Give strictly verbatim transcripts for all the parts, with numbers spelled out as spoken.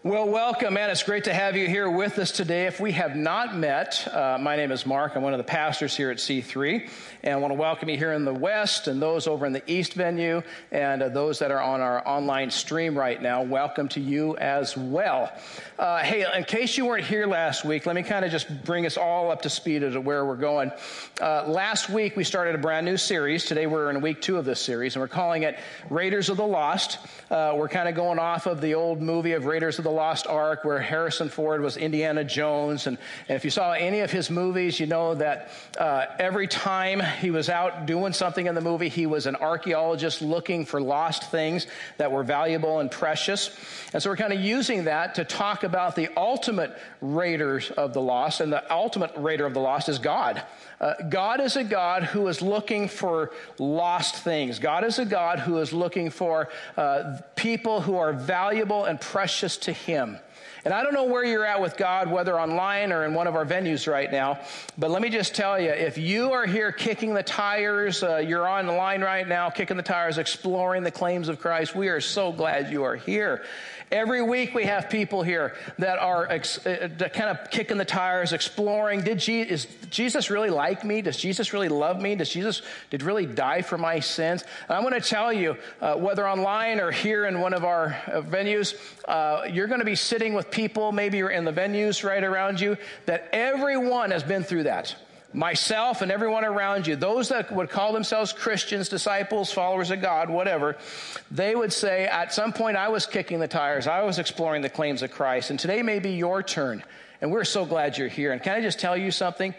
Well, welcome, man. It's great to have you here with us today. If we have not met, uh, my name is Mark. I'm one of the pastors here at C three, and I want to welcome you here in the West and those over in the East venue and uh, those that are on our online stream right now. Welcome to you as well. Uh, hey, in case you weren't here last week, let me kind of just bring us all up to speed as to where we're going. Uh, last week, we started a brand new series. Today, we're in week two of this series, and we're calling it Raiders of the Lost. Uh, we're kind of going off of the old movie of Raiders of the Lost Ark, where Harrison Ford was Indiana Jones. And, and if you saw any of his movies, you know that uh, every time he was out doing something in the movie, he was an archaeologist looking for lost things that were valuable and precious. And so we're kind of using that to talk about the ultimate raiders of the lost. And the ultimate raider of the lost is God. Uh, God is a God who is looking for lost things. God is a God who is looking for uh, people who are valuable and precious to Him. And I don't know where you're at with God, whether online or in one of our venues right now, but let me just tell you, if you are here kicking the tires, uh, you're online right now, kicking the tires, exploring the claims of Christ, we are so glad you are here. Every week we have people here that are ex- uh, kind of kicking the tires, exploring. Did Je- is Jesus really like me? Does Jesus really love me? Does Jesus did really die for my sins? And I'm going to tell you, uh, whether online or here in one of our uh, venues, uh, you're going to be sitting with people, maybe you're in the venues right around you, that everyone has been through that. Myself and everyone around you, those that would call themselves Christians, disciples, followers of God, whatever, they would say, at some point I was kicking the tires, I was exploring the claims of Christ, and today may be your turn, and we're so glad you're here. And can I just tell you something?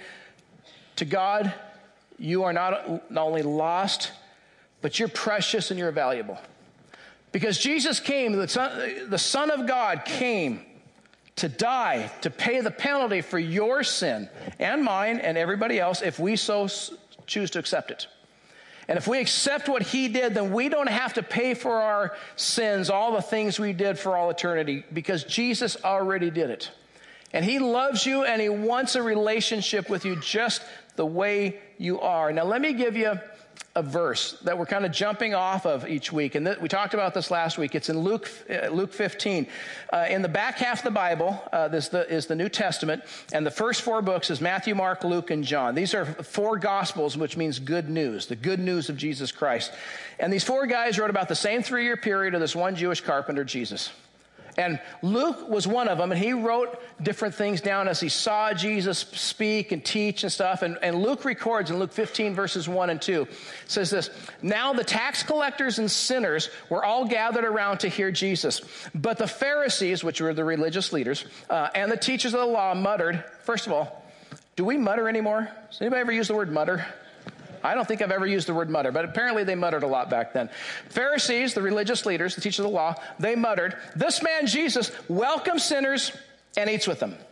To God, you are not, not only lost, but you're precious and you're valuable. Because Jesus came, the Son, the Son of God came to die, to pay the penalty for your sin and mine and everybody else if we so choose to accept it. And if we accept what He did, then we don't have to pay for our sins, all the things we did for all eternity, because Jesus already did it. And He loves you and He wants a relationship with you just the way you are. Now, let me give you a verse that we're kind of jumping off of each week. And th- we talked about this last week. It's in Luke uh, Luke fifteen. Uh, in the back half of the Bible, uh, this the, is the New Testament. And the first four books is Matthew, Mark, Luke, and John. These are four Gospels, which means good news, the good news of Jesus Christ. And these four guys wrote about the same three-year period of this one Jewish carpenter, Jesus. And Luke was one of them, and he wrote different things down as he saw Jesus speak and teach and stuff. And, and Luke records in Luke fifteen, verses one and two, says this: "Now the tax collectors and sinners were all gathered around to hear Jesus. But the Pharisees," which were the religious leaders, uh, "and the teachers of the law muttered." First of all, do we mutter anymore? Does anybody ever use the word mutter? I don't think I've ever used the word mutter, but apparently they muttered a lot back then. Pharisees, the religious leaders, the teachers of the law, they muttered, "This man Jesus welcomes sinners and eats with them."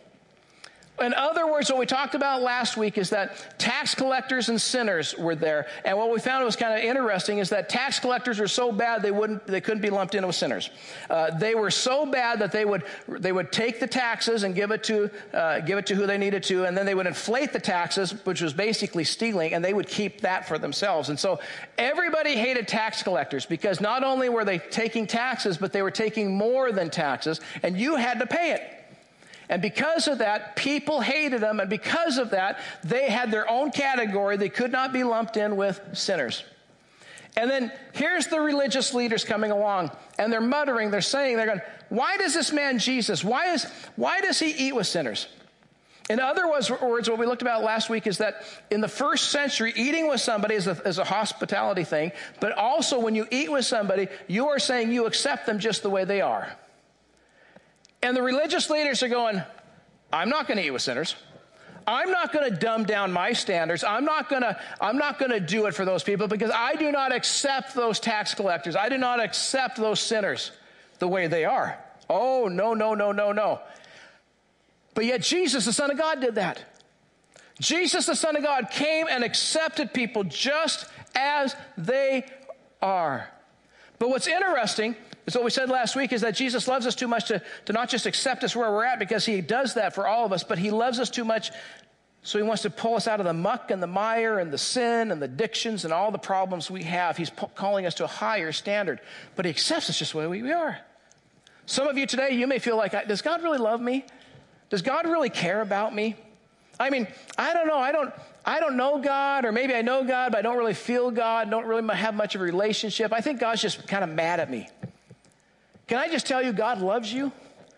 In other words, what we talked about last week is that tax collectors and sinners were there. And what we found was kind of interesting is that tax collectors were so bad they wouldn't, they couldn't be lumped in with sinners. Uh, they were so bad that they would they would take the taxes and give it to uh, give it to who they needed to, and then they would inflate the taxes, which was basically stealing, and they would keep that for themselves. And so everybody hated tax collectors because not only were they taking taxes, but they were taking more than taxes, and you had to pay it. And because of that, people hated them. And because of that, they had their own category. They could not be lumped in with sinners. And then here's the religious leaders coming along. And they're muttering, they're saying, they're going, "Why does this man Jesus, why is, why does he eat with sinners?" In other words, what we looked about last week is that in the first century, eating with somebody is a, is a hospitality thing. But also when you eat with somebody, you are saying you accept them just the way they are. And the religious leaders are going, "I'm not going to eat with sinners. I'm not going to dumb down my standards. I'm not going to, I'm not going to do it for those people because I do not accept those tax collectors. I do not accept those sinners the way they are." Oh, no, no, no, no, no. But yet Jesus, the Son of God, did that. Jesus, the Son of God, came and accepted people just as they are. But what's interesting is what we said last week is that Jesus loves us too much to, to not just accept us where we're at, because He does that for all of us, but He loves us too much, so He wants to pull us out of the muck and the mire and the sin and the addictions and all the problems we have. He's calling us to a higher standard, but He accepts us just the way we are. Some of you today, you may feel like, does God really love me? Does God really care about me? I mean, I don't know. I don't, I don't know God, or maybe I know God, but I don't really feel God, don't really have much of a relationship. I think God's just kind of mad at me. Can I just tell you, God loves you?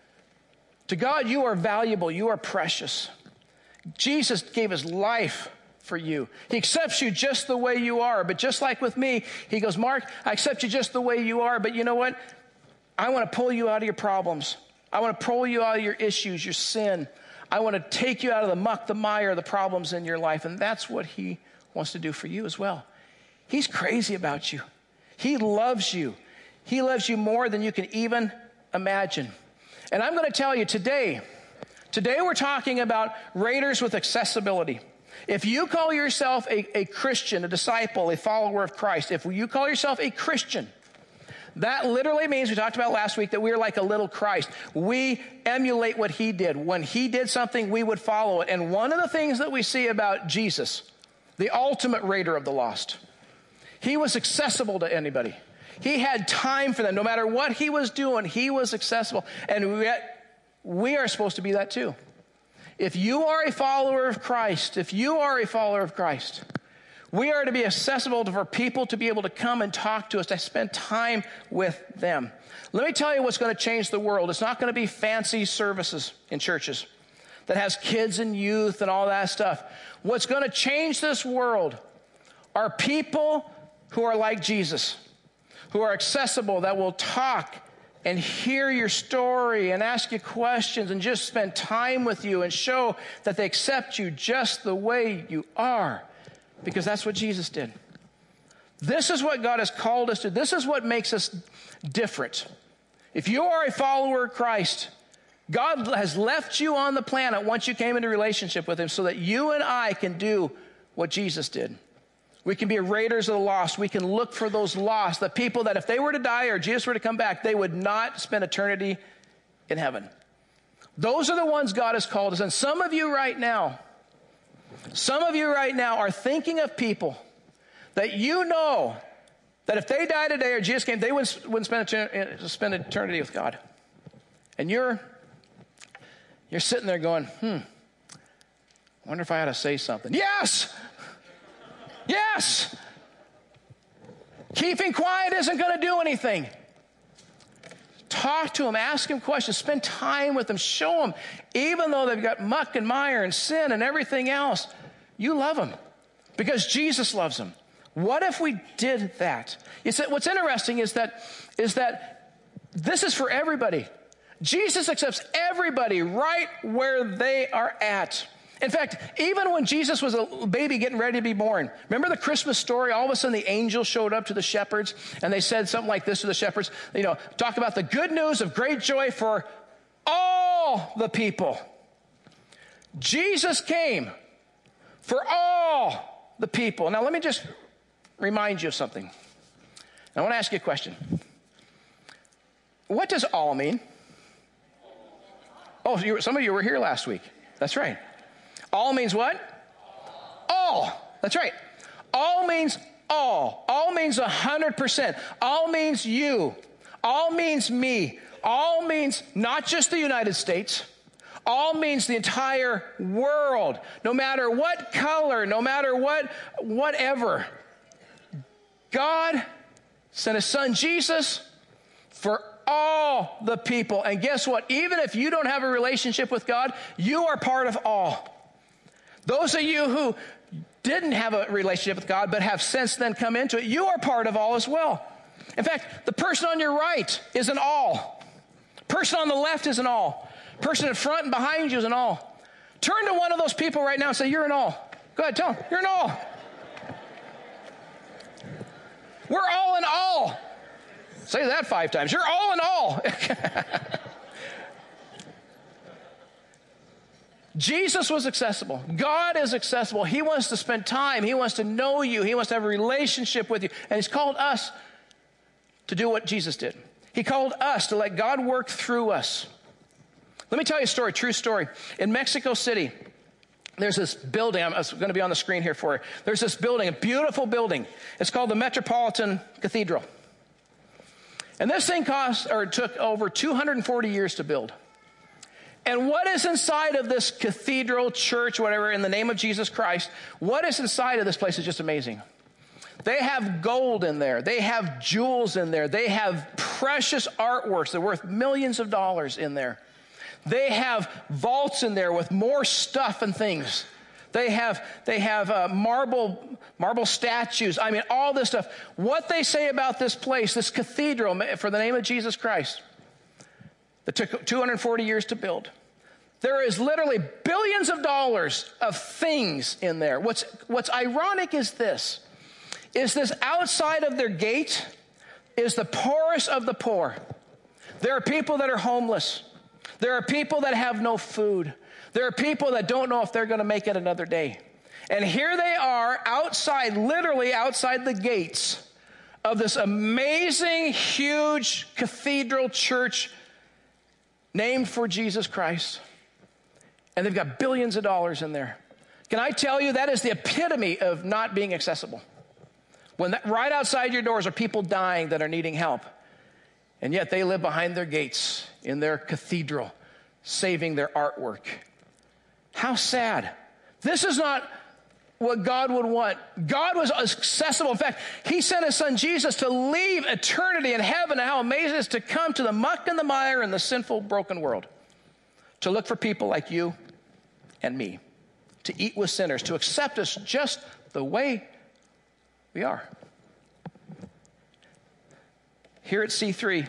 To God, you are valuable. You are precious. Jesus gave his life for you. He accepts you just the way you are. But just like with me, he goes, Mark, I accept you just the way you are. But you know what? I want to pull you out of your problems. I want to pull you out of your issues, your sin. I want to take you out of the muck, the mire, the problems in your life. And that's what he wants to do for you as well. He's crazy about you. He loves you. He loves you more than you can even imagine. And I'm going to tell you today, today we're talking about Raiders with accessibility. If you call yourself a, a Christian, a disciple, a follower of Christ, if you call yourself a Christian, that literally means, we talked about last week, that we're like a little Christ. We emulate what he did. When he did something, we would follow it. And one of the things that we see about Jesus, the ultimate raider of the lost, he was accessible to anybody. He had time for them. No matter what he was doing, he was accessible. And yet, we are supposed to be that too. If you are a follower of Christ, if you are a follower of Christ, we are to be accessible to, for people to be able to come and talk to us, to spend time with them. Let me tell you what's going to change the world. It's not going to be fancy services in churches that has kids and youth and all that stuff. What's going to change this world are people who are like Jesus, who are accessible, that will talk and hear your story and ask you questions and just spend time with you and show that they accept you just the way you are, because that's what Jesus did. This is what God has called us to. This is what makes us different. If you are a follower of Christ, God has left you on the planet once you came into relationship with him so that you and I can do what Jesus did. We can be raiders of the lost. We can look for those lost, the people that if they were to die or Jesus were to come back, they would not spend eternity in heaven. Those are the ones God has called us. And some of you right now, some of you right now are thinking of people that you know that if they died today or Jesus came, they wouldn't, wouldn't spend, eternity, spend eternity with God. And you're, you're sitting there going, hmm, I wonder if I ought to say something. Yes! Yes! Keeping quiet isn't going to do anything. Talk to them, ask them questions, spend time with them, show them, even though they've got muck and mire and sin and everything else, you love them because Jesus loves them. What if we did that? You see, what's interesting is that, is that this is for everybody. Jesus accepts everybody right where they are at. In fact, even when Jesus was a baby getting ready to be born, remember the Christmas story? All of a sudden the angel showed up to the shepherds and they said something like this to the shepherds, you know, talk about the good news of great joy for all the people. Jesus came for all the people. Now let me just remind you of something. I want to ask you a question. What does all mean? Oh, you, some of you were here last week. That's right. All means what? All. That's right. All means all. All means one hundred percent. All means you. All means me. All means not just the United States. All means the entire world. No matter what color, no matter what, whatever. God sent his son Jesus for all the people. And guess what? Even if you don't have a relationship with God, you are part of all. Those of you who didn't have a relationship with God but have since then come into it, you are part of all as well. In fact, the person on your right is an all. Person on the left is an all. Person in front and behind you is an all. Turn to one of those people right now and say, you're an all. Go ahead, tell them, you're an all. We're all in all. Say that five times. You're all in all. Jesus was accessible. God is accessible. He wants to spend time. He wants to know you. He wants to have a relationship with you. And he's called us to do what Jesus did. He called us to let God work through us. Let me tell you a story, true story. In Mexico City, there's this building. I'm going to be on the screen here for you. There's this building, a beautiful building. It's called the Metropolitan Cathedral. And this thing cost, or took over two hundred forty years to build. And what is inside of this cathedral, church, whatever, in the name of Jesus Christ, what is inside of this place is just amazing. They have gold in there. They have jewels in there. They have precious artworks that are worth millions of dollars in there. They have vaults in there with more stuff and things. They have, they have uh, marble, marble statues. I mean, all this stuff. What they say about this place, this cathedral for the name of Jesus Christ, that took two hundred forty years to build. There is literally billions of dollars of things in there. What's, what's ironic is this, is this outside of their gate is the poorest of the poor. There are people that are homeless. There are people that have no food. There are people that don't know if they're going to make it another day. And here they are outside, literally outside the gates of this amazing, huge cathedral church named for Jesus Christ. And they've got billions of dollars in there. Can I tell you, that is the epitome of not being accessible. When that, right outside your doors are people dying that are needing help. And yet they live behind their gates in their cathedral, saving their artwork. How sad. This is not what God would want. God was accessible. In fact, he sent his son Jesus to leave eternity in heaven. And how amazing it is to come to the muck and the mire in the sinful, broken world. To look for people like you and me. To eat with sinners. To accept us just the way we are. Here at C three,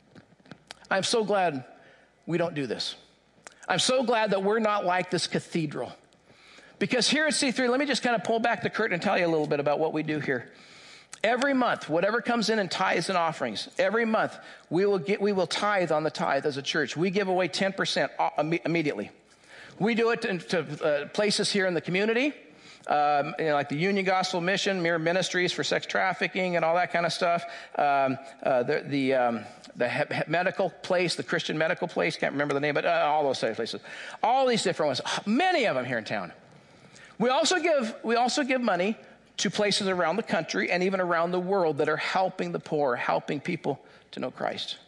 I'm so glad we don't do this. I'm so glad that we're not like this cathedral. Because here at C three, let me just kind of pull back the curtain and tell you a little bit about what we do here. Every month, whatever comes in in tithes and offerings, every month we will get, we will tithe on the tithe as a church. We give away ten percent immediately. We do it to, to uh, places here in the community, um, you know, like the Union Gospel Mission, Mirror Ministries for sex trafficking and all that kind of stuff. Um, uh, the the, um, the he- medical place, the Christian medical place, can't remember the name, but uh, all those places. All these different ones, many of them here in town. We also give we also give money to places around the country and even around the world that are helping the poor, helping people to know Christ.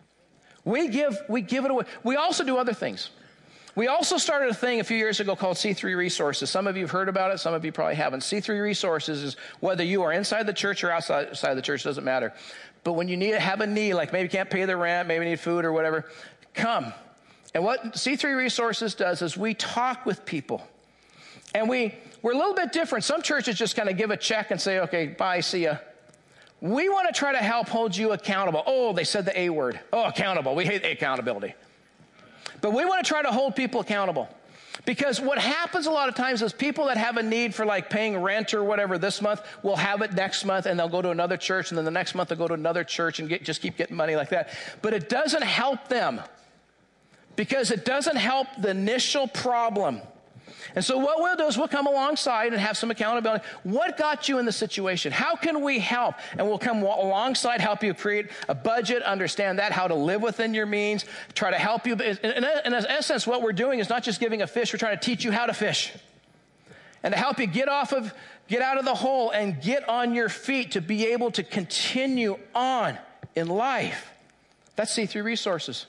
We give we give it away. We also do other things. We also started a thing a few years ago called C three Resources. Some of you have heard about it. Some of you probably haven't. C three Resources is whether you are inside the church or outside, outside the church, doesn't matter. But when you need to have a need, like maybe you can't pay the rent, maybe you need food or whatever, come. And what C three Resources does is we talk with people. And we, we're a little bit different. Some churches just kind of give a check and say, okay, bye, see ya. We want to try to help hold you accountable. Oh, they said the A word. Oh, accountable. We hate accountability. But we want to try to hold people accountable. Because what happens a lot of times is people that have a need for like paying rent or whatever this month will have it next month, and they'll go to another church, and then the next month they'll go to another church and get, just keep getting money like that. But it doesn't help them because it doesn't help the initial problem. And so what we'll do is we'll come alongside and have some accountability. What got you in the situation? How can we help? And we'll come alongside, help you create a budget, understand that, how to live within your means, try to help you. In, in, in essence, what we're doing is not just giving a fish, we're trying to teach you how to fish. And to help you get off of, get out of the hole and get on your feet to be able to continue on in life. That's C three Resources.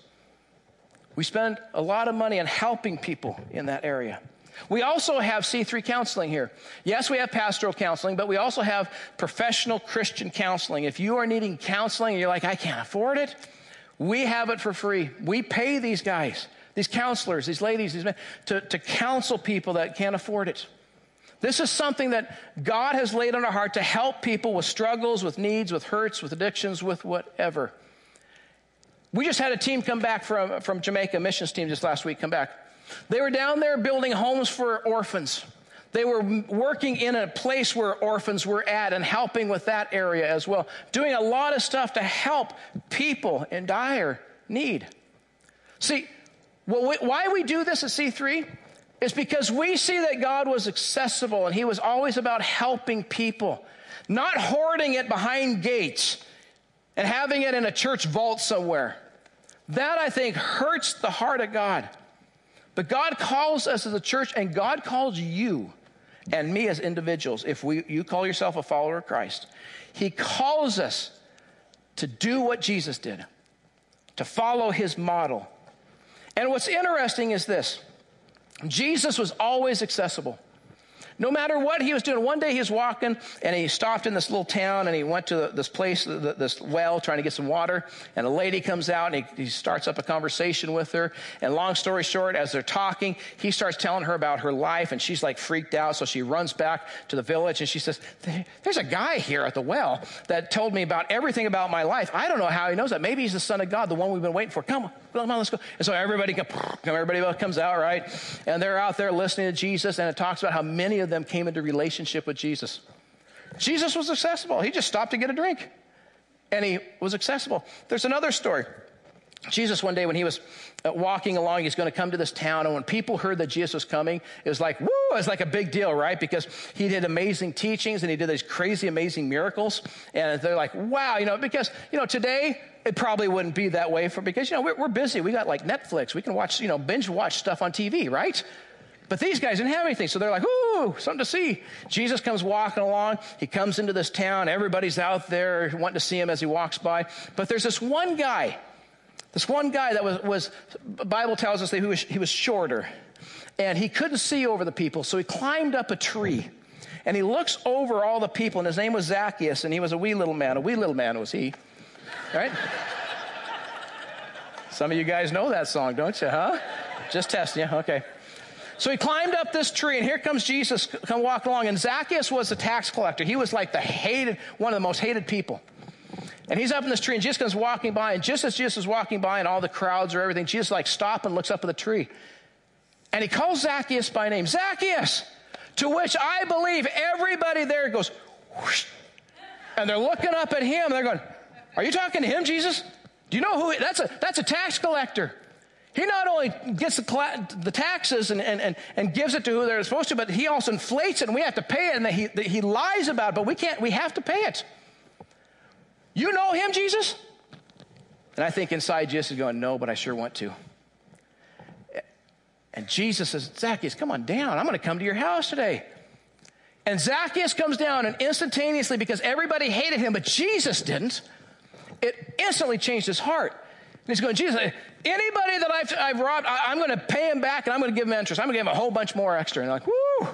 We spend a lot of money on helping people in that area. We also have C three counseling here. Yes, we have pastoral counseling, but we also have professional Christian counseling. If you are needing counseling and you're like, I can't afford it, we have it for free. We pay these guys, these counselors, these ladies, these men, to, to counsel people that can't afford it. This is something that God has laid on our heart to help people with struggles, with needs, with hurts, with addictions, with whatever. We just had a team come back from, from Jamaica, missions team just last week, come back. They were down there building homes for orphans. They were working in a place where orphans were at and helping with that area as well. Doing a lot of stuff to help people in dire need. See, well, we, why we do this at C three is because we see that God was accessible and he was always about helping people. Not hoarding it behind gates and having it in a church vault somewhere. That, I think, hurts the heart of God. But God calls us as a church, and God calls you and me as individuals. If we, you call yourself a follower of Christ, he calls us to do what Jesus did, to follow his model. And what's interesting is this. Jesus was always accessible. No matter what he was doing. One day he was walking and he stopped in this little town and he went to this place, this well, trying to get some water. And a lady comes out and he, he starts up a conversation with her. And long story short, as they're talking, he starts telling her about her life and she's like freaked out. So she runs back to the village and she says, there's a guy here at the well that told me about everything about my life. I don't know how he knows that. Maybe he's the Son of God, the one we've been waiting for. Come on, come on, let's go. And so everybody, everybody comes out, right? And they're out there listening to Jesus, and it talks about how many of them came into relationship with Jesus. Jesus was accessible. He just stopped to get a drink, and he was accessible. There's another story. Jesus, one day when he was walking along, he's going to come to this town, and when people heard that Jesus was coming, it was like, woo, it was like a big deal, right? Because he did amazing teachings, and he did these crazy, amazing miracles, and they're like, wow, you know, because, you know, today, it probably wouldn't be that way for, because, you know, we're, we're busy. We got like Netflix. We can watch, you know, binge watch stuff on T V, right? But these guys didn't have anything, so they're like, ooh, something to see. Jesus comes walking along. He comes into this town. Everybody's out there wanting to see him as he walks by. But there's this one guy, this one guy that was, was the Bible tells us that he was, he was shorter, and he couldn't see over the people, so he climbed up a tree, and he looks over all the people, and his name was Zacchaeus, and he was a wee little man. A wee little man was he, right? Some of you guys know that song, don't you, huh? Just testing you, okay. So he climbed up this tree, and here comes Jesus, come walk along. And Zacchaeus was a tax collector. He was like the hated, one of the most hated people. And he's up in this tree, and Jesus comes walking by. And just as Jesus is walking by, and all the crowds or everything, Jesus like stops and looks up at the tree. And he calls Zacchaeus by name, Zacchaeus, to which I believe everybody there goes, whoosh. And they're looking up at him. And they're going, are you talking to him, Jesus? Do you know who, that's a, that's a tax collector. He not only gets the, the taxes and, and, and, and gives it to who they're supposed to, but he also inflates it, and we have to pay it, and he, he lies about it, but we can't, we have to pay it. You know him, Jesus? And I think inside Jesus is going, no, but I sure want to. And Jesus says, Zacchaeus, come on down. I'm going to come to your house today. And Zacchaeus comes down, and instantaneously, because everybody hated him, but Jesus didn't, it instantly changed his heart. And he's going, Jesus, anybody that I've, I've robbed, I, I'm going to pay him back, and I'm going to give him interest. I'm going to give him a whole bunch more extra. And they're like, woo.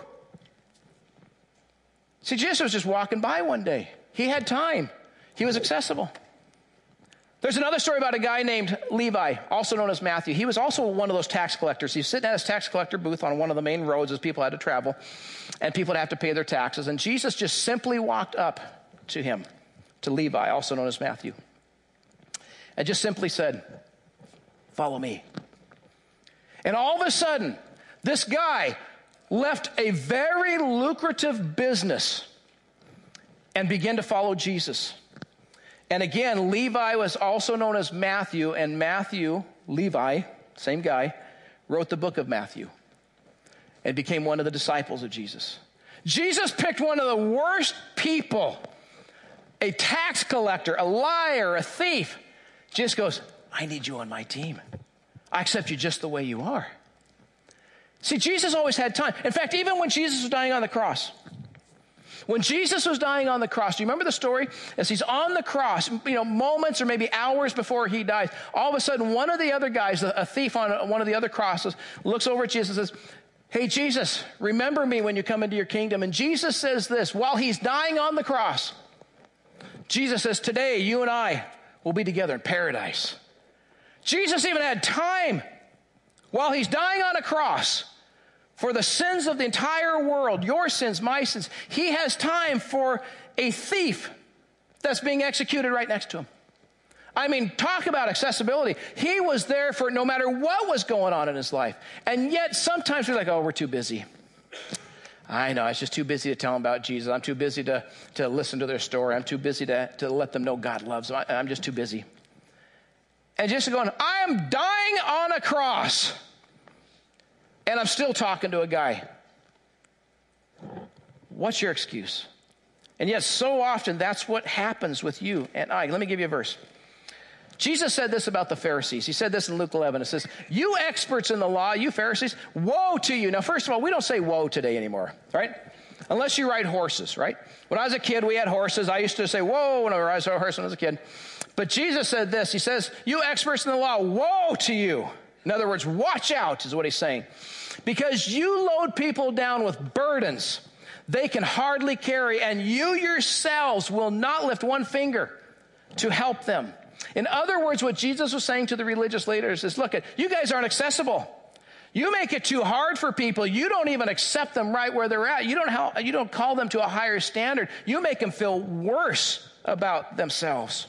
See, Jesus was just walking by one day. He had time. He was accessible. There's another story about a guy named Levi, also known as Matthew. He was also one of those tax collectors. He's sitting at his tax collector booth on one of the main roads as people had to travel, and people would have to pay their taxes. And Jesus just simply walked up to him, to Levi, also known as Matthew, and just simply said, follow me. And all of a sudden, this guy left a very lucrative business and began to follow Jesus. And again, Levi was also known as Matthew, and Matthew, Levi, same guy, wrote the book of Matthew and became one of the disciples of Jesus. Jesus picked one of the worst people, a tax collector, a liar, a thief. Jesus goes, I need you on my team. I accept you just the way you are. See, Jesus always had time. In fact, even when Jesus was dying on the cross, when Jesus was dying on the cross, do you remember the story? As he's on the cross, you know, moments or maybe hours before he dies, all of a sudden one of the other guys, a thief on one of the other crosses, looks over at Jesus and says, hey, Jesus, remember me when you come into your kingdom. And Jesus says this, while he's dying on the cross, Jesus says, today you and I will be together in paradise. Jesus even had time while he's dying on a cross for the sins of the entire world, your sins, my sins. He has time for a thief that's being executed right next to him. I mean, talk about accessibility. He was there for no matter what was going on in his life. And yet sometimes we're like, oh, we're too busy. I know, I was just too busy to tell them about Jesus. I'm too busy to, to listen to their story. I'm too busy to, to let them know God loves them. I, I'm just too busy. And just going, I am dying on a cross, and I'm still talking to a guy. What's your excuse? And yet so often that's what happens with you and I. Let me give you a verse. Jesus said this about the Pharisees. He said this in Luke eleven. It says, you experts in the law, you Pharisees, woe to you. Now, first of all, we don't say woe today anymore, right? Unless you ride horses, right? When I was a kid, we had horses. I used to say, whoa, whenever I saw a horse when I was a kid. But Jesus said this. He says, you experts in the law, woe to you. In other words, watch out is what he's saying. Because you load people down with burdens they can hardly carry, and you yourselves will not lift one finger to help them. In other words, what Jesus was saying to the religious leaders is, look, you guys aren't accessible. You make it too hard for people. You don't even accept them right where they're at. You don't help, you don't call them to a higher standard. You make them feel worse about themselves.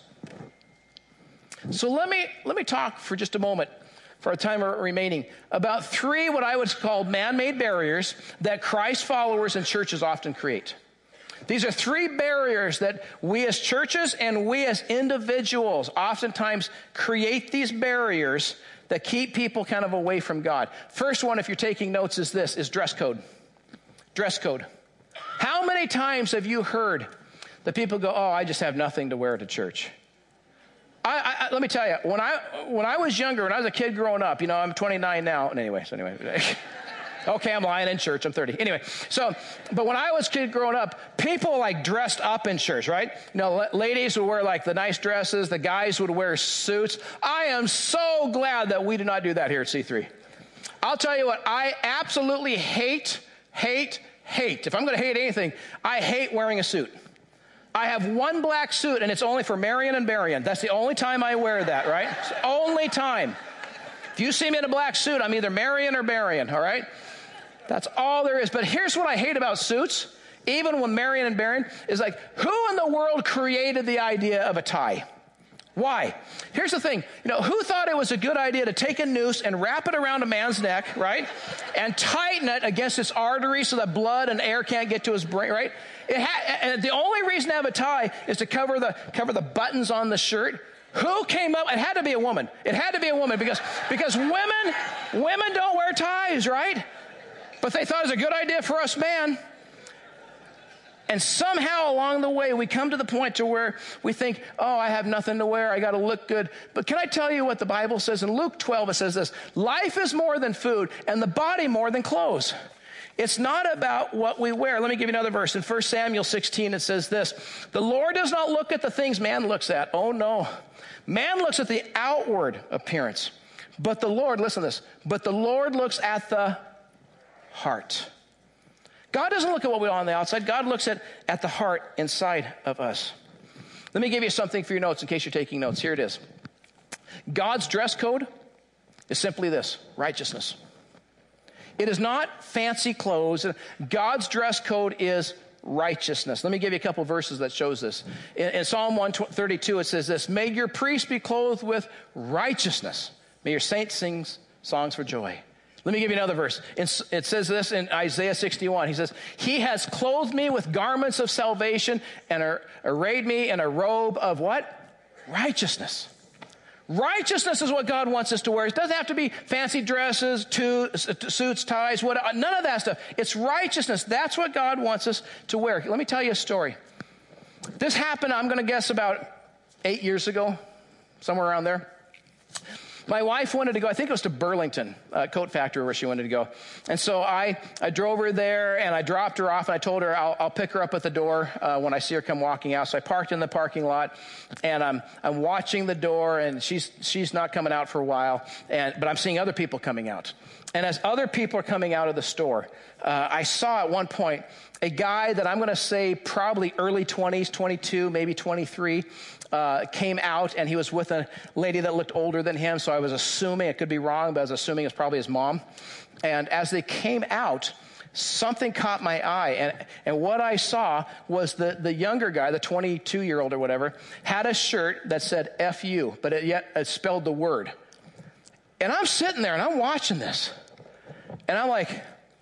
So let me, let me talk for just a moment, for our time remaining, about three what I would call man-made barriers that Christ followers and churches often create. These are three barriers that we as churches and we as individuals oftentimes create these barriers that keep people kind of away from God. First one, if you're taking notes, is this, is dress code. Dress code. How many times have you heard that people go, oh, I just have nothing to wear to church? I, I, let me tell you, when I when I was younger, when I was a kid growing up, you know, I'm twenty-nine now. And anyway, so anyway. Okay, I'm lying in church. I'm thirty. Anyway, so, but when I was a kid growing up, people like dressed up in church, right? You know, ladies would wear like the nice dresses. The guys would wear suits. I am so glad that we do not do that here at C three. I'll tell you what, I absolutely hate, hate, hate. If I'm going to hate anything, I hate wearing a suit. I have one black suit, and it's only for Marion and Barian. That's the only time I wear that, right? It's the only time. If you see me in a black suit, I'm either Marion or Barian, all right? That's all there is. But here's what I hate about suits, even when Marion and Barian, is like, who in the world created the idea of a tie? Why? Here's the thing. You know, who thought it was a good idea to take a noose and wrap it around a man's neck, right? And tighten it against his artery so that blood and air can't get to his brain, right? It ha- and the only reason to have a tie is to cover the cover the buttons on the shirt. Who came up? It had to be a woman. It had to be a woman because, because women, women don't wear ties, right? But they thought it was a good idea for us men. And somehow along the way, we come to the point to where we think, oh, I have nothing to wear. I got to look good. But can I tell you what the Bible says? In Luke twelve, it says this, life is more than food and the body more than clothes. It's not about what we wear. Let me give you another verse. In First Samuel sixteen, it says this, the Lord does not look at the things man looks at. Oh, no. Man looks at the outward appearance. But the Lord, listen to this, but the Lord looks at the heart. God doesn't look at what we are on the outside. God looks at, at the heart inside of us. Let me give you something for your notes in case you're taking notes. Here it is. God's dress code is simply this, righteousness. It is not fancy clothes. God's dress code is righteousness. Let me give you a couple verses that shows this. In, in Psalm one thirty-two, it says this, may your priests be clothed with righteousness. May your saints sing songs for joy. Let me give you another verse. It says this in Isaiah sixty-one. He says, he has clothed me with garments of salvation and arrayed me in a robe of what? Righteousness. Righteousness is what God wants us to wear. It doesn't have to be fancy dresses, two, suits, ties, what, none of that stuff. It's righteousness. That's what God wants us to wear. Let me tell you a story. This happened, I'm going to guess, about eight years ago, somewhere around there. My wife wanted to go, I think it was to Burlington, uh, coat factory where she wanted to go. And so I, I drove her there and I dropped her off and I told her I'll, I'll pick her up at the door uh, when I see her come walking out. So I parked in the parking lot and I'm, I'm watching the door and she's, she's not coming out for a while. And, but I'm seeing other people coming out. And as other people are coming out of the store, uh, I saw at one point a guy that I'm going to say probably early twenties, twenty-two, maybe twenty-three, uh, came out, and he was with a lady that looked older than him, so I was assuming, it could be wrong, but I was assuming it's probably his mom. And as they came out, something caught my eye, and, and what I saw was the, the younger guy, the twenty-two-year-old or whatever, had a shirt that said F U, but it yet it spelled the word. And I'm sitting there, and I'm watching this, and I'm like,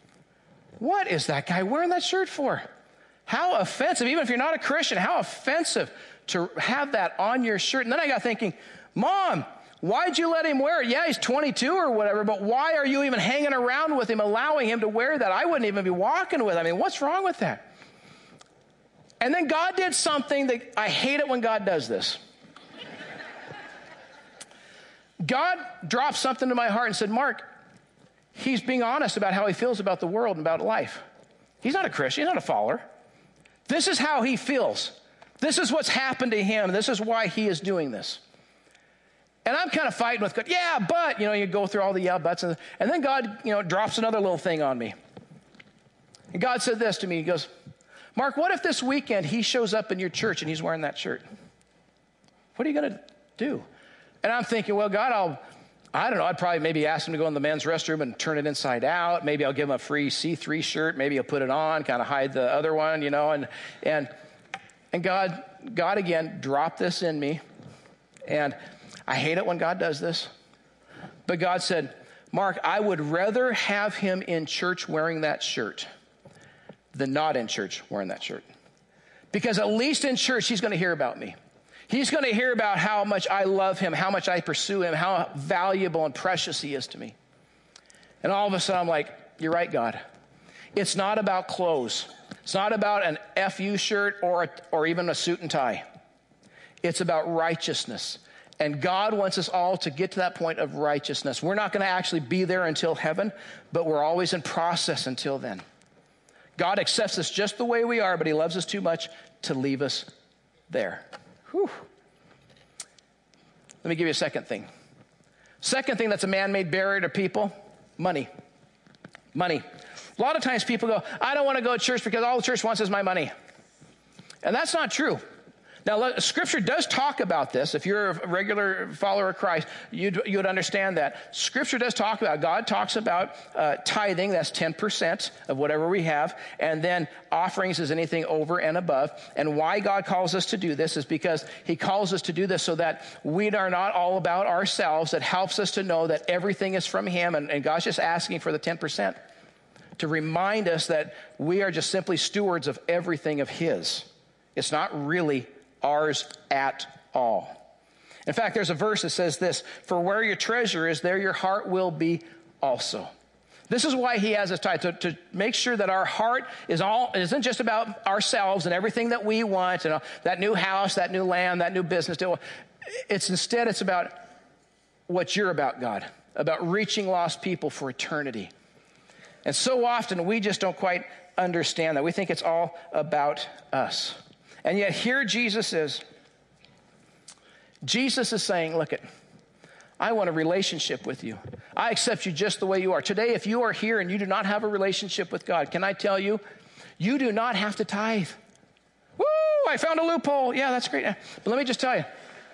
what is that guy wearing that shirt for? How offensive, even if you're not a Christian, how offensive to have that on your shirt. And then I got thinking, Mom, why'd you let him wear it? Yeah, he's twenty-two or whatever, but why are you even hanging around with him, allowing him to wear that? I wouldn't even be walking with him. I mean, what's wrong with that? And then God did something that I hate it when God does this. God dropped something to my heart and said, Mark, he's being honest about how he feels about the world and about life. He's not a Christian. He's not a follower. This is how he feels. This is what's happened to him. This is why he is doing this. And I'm kind of fighting with God. Yeah, but, you know, you go through all the yeah, buts. And, and then God, you know, drops another little thing on me. And God said this to me. He goes, Mark, what if this weekend he shows up in your church and he's wearing that shirt? What are you going to do? And I'm thinking, well, God, I'll, I don't know. I'd probably maybe ask him to go in the men's restroom and turn it inside out. Maybe I'll give him a free C three shirt. Maybe I'll put it on, kind of hide the other one, you know. And, and, and God, God again dropped this in me. And I hate it when God does this. But God said, Mark, I would rather have him in church wearing that shirt than not in church wearing that shirt. Because at least in church, he's going to hear about me. He's going to hear about how much I love him, how much I pursue him, how valuable and precious he is to me. And all of a sudden, I'm like, you're right, God. It's not about clothes. It's not about an F U shirt or, a, or even a suit and tie. It's about righteousness. And God wants us all to get to that point of righteousness. We're not going to actually be there until heaven, but we're always in process until then. God accepts us just the way we are, but he loves us too much to leave us there. Whew. Let me give you a second thing. Second thing that's a man-made barrier to people, money. Money. A lot of times people go, I don't want to go to church because all the church wants is my money. And that's not true. Now, Scripture does talk about this. If you're a regular follower of Christ, you'd, you would understand that. Scripture does talk about, God talks about uh, tithing, that's ten percent of whatever we have, and then offerings is anything over and above. And why God calls us to do this is because he calls us to do this so that we are not all about ourselves. It helps us to know that everything is from him, and, and God's just asking for the ten percent to remind us that we are just simply stewards of everything of his. It's not really ours at all. In fact, there's a verse that says this, for where your treasure is, there your heart will be also. This is why he has us tied, to, to make sure that our heart is all, isn't just about ourselves and everything that we want, and that new house, that new land, that new business. It's instead, it's about what you're about, God, about reaching lost people for eternity. And so often we just don't quite understand that. We think it's all about us. And yet here Jesus is. Jesus is saying, look, it, I want a relationship with you. I accept you just the way you are. Today, if you are here and you do not have a relationship with God, can I tell you, you do not have to tithe. Woo, I found a loophole. Yeah, that's great. But let me just tell you,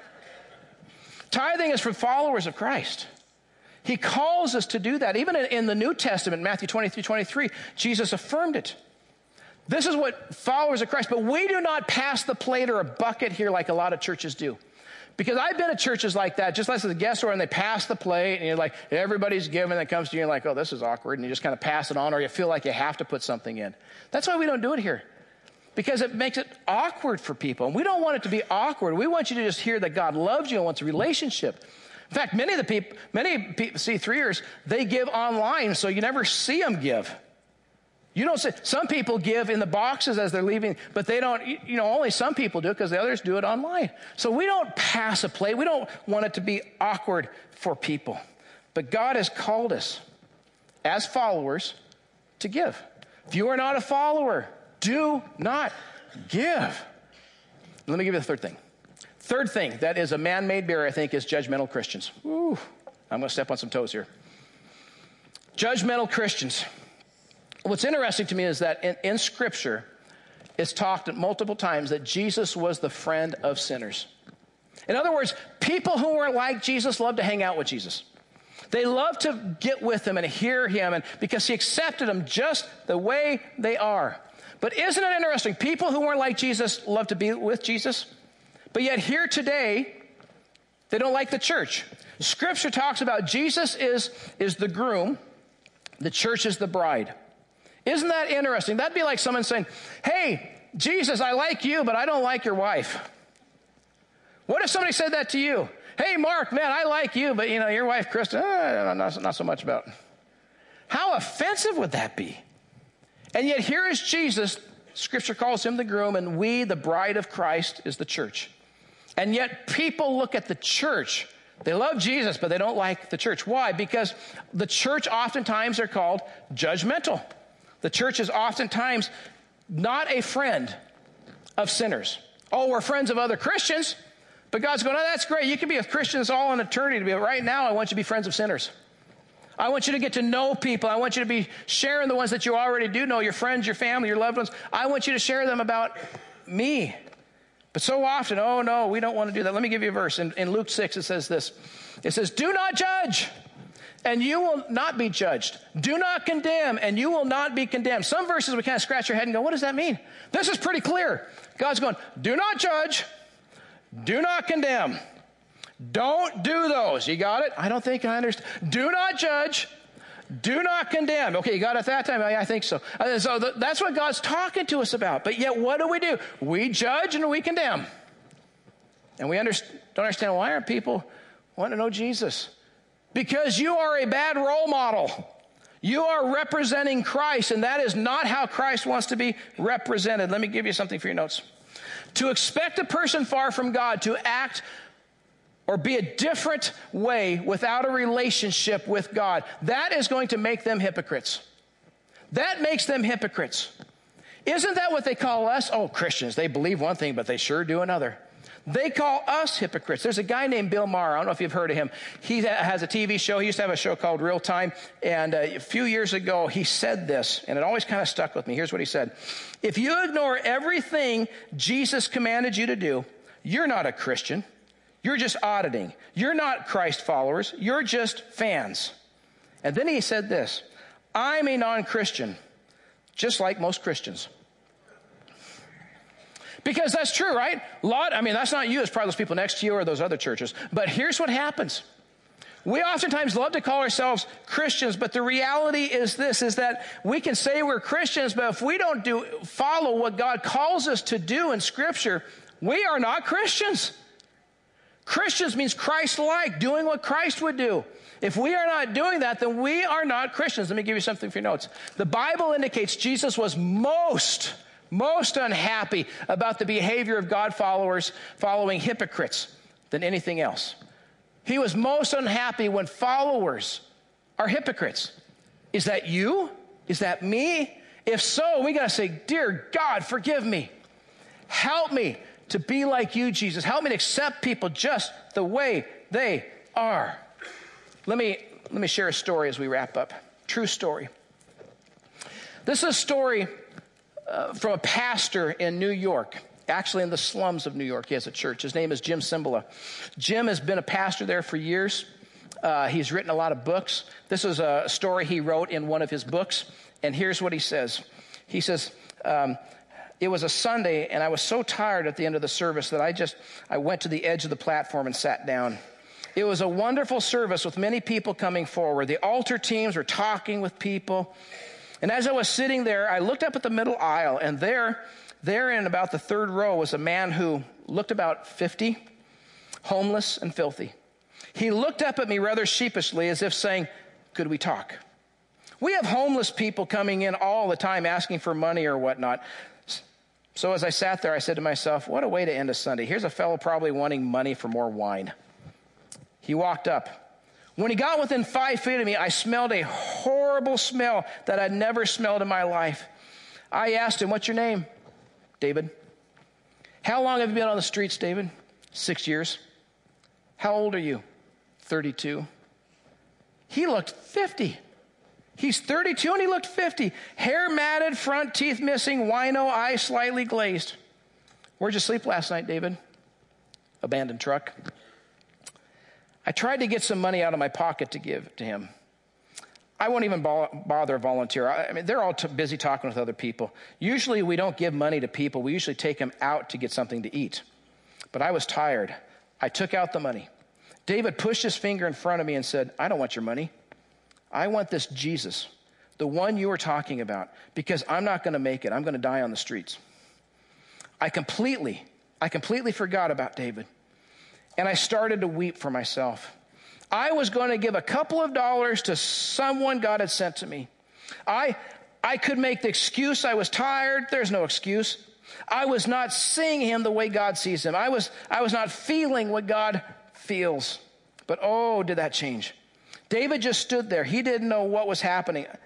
tithing is for followers of Christ. He calls us to do that. Even in, in the New Testament, Matthew twenty-three, twenty-three, Jesus affirmed it. This is what followers of Christ, but we do not pass the plate or a bucket here like a lot of churches do. Because I've been at churches like that, just as a guest or and they pass the plate and you're like, everybody's giving, and it comes to you and you're like, oh, this is awkward, and you just kind of pass it on, or you feel like you have to put something in. That's why we don't do it here. Because it makes it awkward for people. And we don't want it to be awkward. We want you to just hear that God loves you and wants a relationship. In fact, many of the people, many C three-ers, they give online, so you never see them give. You don't see, some people give in the boxes as they're leaving, but they don't, you know, only some people do it because the others do it online. So we don't pass a plate. We don't want it to be awkward for people. But God has called us as followers to give. If you are not a follower, do not give. Let me give you the third thing. Third thing that is a man-made barrier, I think, is judgmental Christians. Ooh, I'm going to step on some toes here. Judgmental Christians. What's interesting to me is that in, in Scripture, it's talked multiple times that Jesus was the friend of sinners. In other words, people who weren't like Jesus loved to hang out with Jesus. They loved to get with him and hear him, and because he accepted them just the way they are. But isn't it interesting? People who weren't like Jesus loved to be with Jesus, but yet here today, they don't like the church. Scripture talks about Jesus is, is the groom, the church is the bride. Isn't that interesting? That'd be like someone saying, hey, Jesus, I like you, but I don't like your wife. What if somebody said that to you? Hey, Mark, man, I like you, but, you know, your wife, Kristen, eh, not, not so much about. How offensive would that be? And yet here is Jesus. Scripture calls him the groom, and we, the bride of Christ, is the church. And yet people look at the church. They love Jesus, but they don't like the church. Why? Because the church oftentimes are called judgmental. The church is oftentimes not a friend of sinners. Oh, we're friends of other Christians, but God's going, oh, that's great. You can be with Christians all in eternity, but right now I want you to be friends of sinners. I want you to get to know people. I want you to be sharing the ones that you already do know, your friends, your family, your loved ones. I want you to share them about me. But so often, oh, no, we don't want to do that. Let me give you a verse. In, in Luke six, it says this. It says, do not judge, and you will not be judged. Do not condemn, and you will not be condemned. Some verses we kind of scratch our head and go, what does that mean? This is pretty clear. God's going, do not judge, do not condemn. Don't do those. You got it? I don't think I understand. Do not judge, do not condemn. Okay, you got it at that time? I, I think so. Uh, so th- that's what God's talking to us about. But yet, what do we do? We judge and we condemn. And we under- don't understand, why aren't people wanting to know Jesus? Because you are a bad role model. You are representing Christ, and that is not how Christ wants to be represented. Let me give you something for your notes. To expect a person far from God to act or be a different way without a relationship with God, that is going to make them hypocrites. That makes them hypocrites. Isn't that what they call us? Oh, Christians, they believe one thing, but they sure do another. They call us hypocrites. There's a guy named Bill Maher. I don't know if you've heard of him. He has a T V show. He used to have a show called Real Time. And uh, a few years ago, he said this, and it always kind of stuck with me. Here's what he said. If you ignore everything Jesus commanded you to do, you're not a Christian. You're just auditing. You're not Christ followers. You're just fans. And then he said this. I'm a non-Christian, just like most Christians. Because that's true, right? Lot, I mean, that's not you. It's probably those people next to you or those other churches. But here's what happens. We oftentimes love to call ourselves Christians, but the reality is this, is that we can say we're Christians, but if we don't do follow what God calls us to do in Scripture, we are not Christians. Christians means Christ-like, doing what Christ would do. If we are not doing that, then we are not Christians. Let me give you something for your notes. The Bible indicates Jesus was most most unhappy about the behavior of God followers following hypocrites than anything else. He was most unhappy when followers are hypocrites. Is that you? Is that me? If so, we got to say, dear God, forgive me. Help me to be like you, Jesus. Help me to accept people just the way they are. Let me, let me share a story as we wrap up. True story. This is a story Uh, from a pastor in New York, actually in the slums of New York. He has a church. His name is Jim Cymbala. Jim has been a pastor there for years. Uh, he's written a lot of books. This is a story he wrote in one of his books, and here's what he says. He says, um, it was a Sunday, and I was so tired at the end of the service that I just, I went to the edge of the platform and sat down. It was a wonderful service with many people coming forward. The altar teams were talking with people. And as I was sitting there, I looked up at the middle aisle, and there, there in about the third row was a man who looked about fifty, homeless and filthy. He looked up at me rather sheepishly as if saying, could we talk? We have homeless people coming in all the time asking for money or whatnot. So as I sat there, I said to myself, what a way to end a Sunday. Here's a fellow probably wanting money for more wine. He walked up. When he got within five feet of me, I smelled a horrible smell that I'd never smelled in my life. I asked him, what's your name? David. How long have you been on the streets, David? Six years. How old are you? thirty-two. He looked fifty. He's thirty-two and he looked fifty. Hair matted, front teeth missing, wino, eyes slightly glazed. Where'd you sleep last night, David? Abandoned truck. I tried to get some money out of my pocket to give to him. I won't even bother a volunteer. I mean, they're all t- busy talking with other people. Usually we don't give money to people. We usually take them out to get something to eat. But I was tired. I took out the money. David pushed his finger in front of me and said, I don't want your money. I want this Jesus, the one you were talking about, because I'm not going to make it. I'm going to die on the streets. I completely, I completely forgot about David. And I started to weep for myself. I was going to give a couple of dollars to someone God had sent to me. I, I could make the excuse I was tired. There's no excuse. I was not seeing him the way God sees him. I was, I was not feeling what God feels. But oh, did that change. David just stood there. He didn't know what was happening.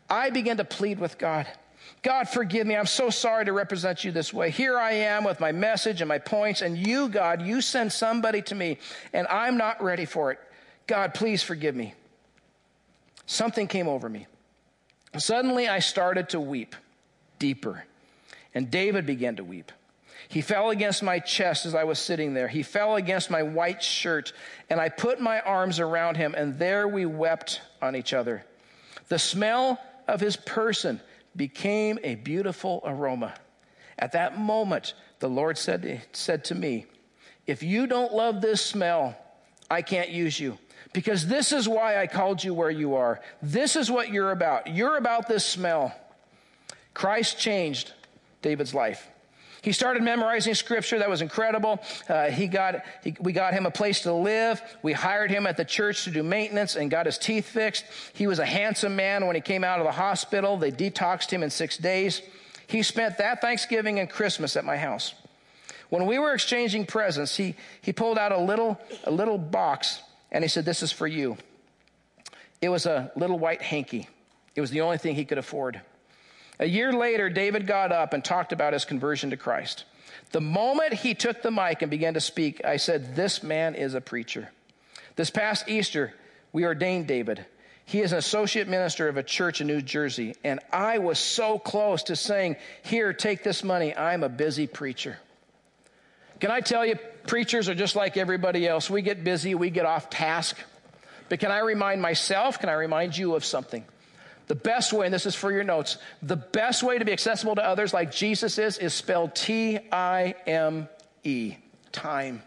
I began to plead with God. God, forgive me. I'm so sorry to represent you this way. Here I am with my message and my points, and you, God, you send somebody to me, and I'm not ready for it. God, please forgive me. Something came over me. Suddenly, I started to weep deeper, and David began to weep. He fell against my chest as I was sitting there. He fell against my white shirt, and I put my arms around him, and there we wept on each other. The smell of his person became a beautiful aroma. At that moment, the Lord said, said to me, if you don't love this smell, I can't use you, because this is why I called you where you are. This is what you're about. You're about this smell. Christ changed David's life. He started memorizing scripture. That was incredible. Uh, he got, he, we got him a place to live. We hired him at the church to do maintenance and got his teeth fixed. He was a handsome man when he came out of the hospital. They detoxed him in six days. He spent that Thanksgiving and Christmas at my house. When we were exchanging presents, he, he pulled out a little, a little box and he said, this is for you. It was a little white hanky. It was the only thing he could afford. A year later, David got up and talked about his conversion to Christ. The moment he took the mic and began to speak, I said, this man is a preacher. This past Easter, we ordained David. He is an associate minister of a church in New Jersey, and I was so close to saying, here, take this money. I'm a busy preacher. Can I tell you, preachers are just like everybody else. We get busy, we get off task. But can I remind myself, can I remind you of something? The best way, and this is for your notes, the best way to be accessible to others like Jesus is, is spelled T I M E, time.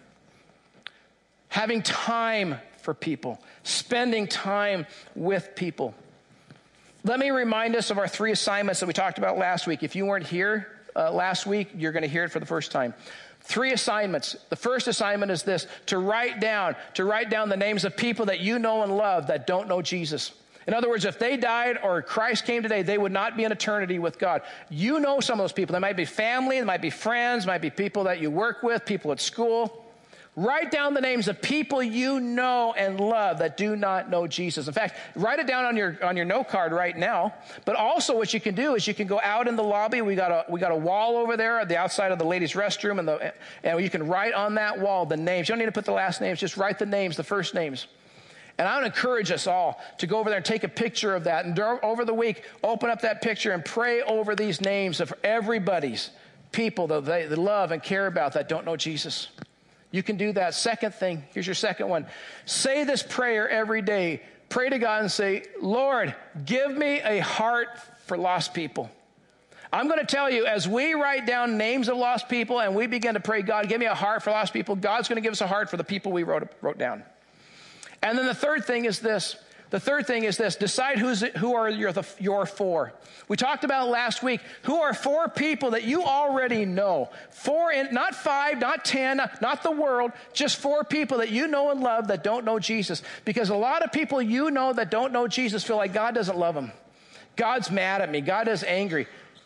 Having time for people, spending time with people. Let me remind us of our three assignments that we talked about last week. If you weren't here uh, last week, you're going to hear it for the first time. Three assignments. The first assignment is this, to write down, to write down the names of people that you know and love that don't know Jesus. In other words, if they died or Christ came today, they would not be in eternity with God. You know some of those people. They might be family, they might be friends, might be people that you work with, people at school. Write down the names of people you know and love that do not know Jesus. In fact, write it down on your on your note card right now. But also what you can do is you can go out in the lobby. We got a we got a wall over there at the outside of the ladies' restroom, and the and you can write on that wall the names. You don't need to put the last names, just write the names, the first names. And I would encourage us all to go over there and take a picture of that. And over the week, open up that picture and pray over these names of everybody's people that they love and care about that don't know Jesus. You can do that. Second thing, here's your second one. Say this prayer every day. Pray to God and say, Lord, give me a heart for lost people. I'm going to tell you, as we write down names of lost people and we begin to pray, God, give me a heart for lost people, God's going to give us a heart for the people we wrote, wrote down. And then the third thing is this. The third thing is this. Decide who's, who are your, the, your four. We talked about last week, who are four people that you already know. Four, in, not five, not ten, not the world, just four people that you know and love that don't know Jesus. Because a lot of people you know that don't know Jesus feel like God doesn't love them. God's mad at me. God is angry.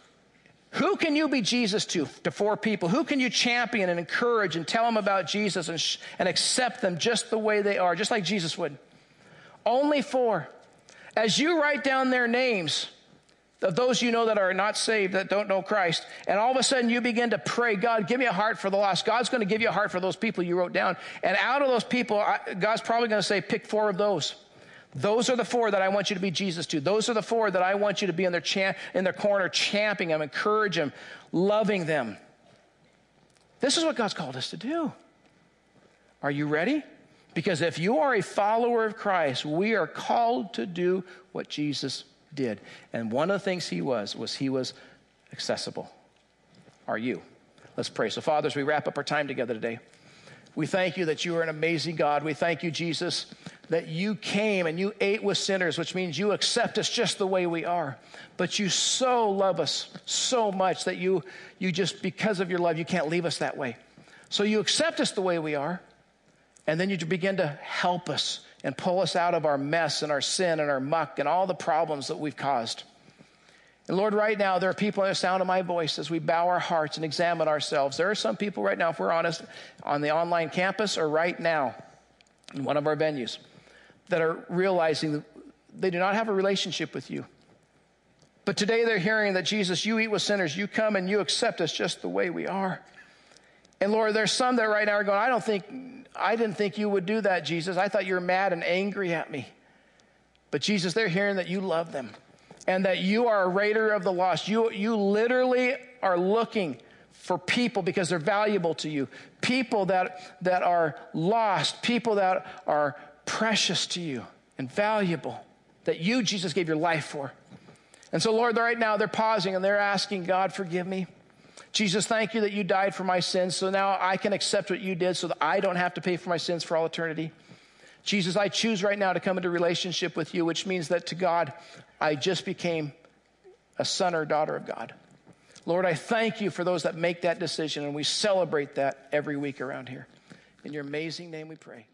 Who can you be Jesus to, to four people? Who can you champion and encourage and tell them about Jesus and, sh- and accept them just the way they are, just like Jesus would? Only four. As you write down their names of those you know that are not saved, that don't know Christ, and all of a sudden you begin to pray, God, give me a heart for the lost. God's going to give you a heart for those people you wrote down. And out of those people, God's probably going to say, pick four of those. Those are the four that I want you to be Jesus to. Those are the four that I want you to be in their, champ- in their corner, championing them, encouraging them, loving them. This is what God's called us to do. Are you ready? Because if you are a follower of Christ, we are called to do what Jesus did. And one of the things he was, was he was accessible. Are you? Let's pray. So, Father, as we wrap up our time together today, we thank you that you are an amazing God. We thank you, Jesus, that you came and you ate with sinners, which means you accept us just the way we are. But you so love us so much that you, you just, because of your love, you can't leave us that way. So you accept us the way we are. And then you begin to help us and pull us out of our mess and our sin and our muck and all the problems that we've caused. And Lord, right now, there are people in the sound of my voice as we bow our hearts and examine ourselves. There are some people right now, if we're honest, on the online campus or right now in one of our venues that are realizing that they do not have a relationship with you. But today they're hearing that, Jesus, you eat with sinners. You come and you accept us just the way we are. And Lord, there's some that right now are going, I don't think, I didn't think you would do that, Jesus. I thought you were mad and angry at me. But Jesus, they're hearing that you love them and that you are a raider of the lost. You, you literally are looking for people because they're valuable to you. People that, that are lost, people that are precious to you and valuable, that you, Jesus, gave your life for. And so, Lord, right now they're pausing and they're asking, God, forgive me. Jesus, thank you that you died for my sins, so now I can accept what you did so that I don't have to pay for my sins for all eternity. Jesus, I choose right now to come into relationship with you, which means that to God, I just became a son or daughter of God. Lord, I thank you for those that make that decision, and we celebrate that every week around here. In your amazing name we pray.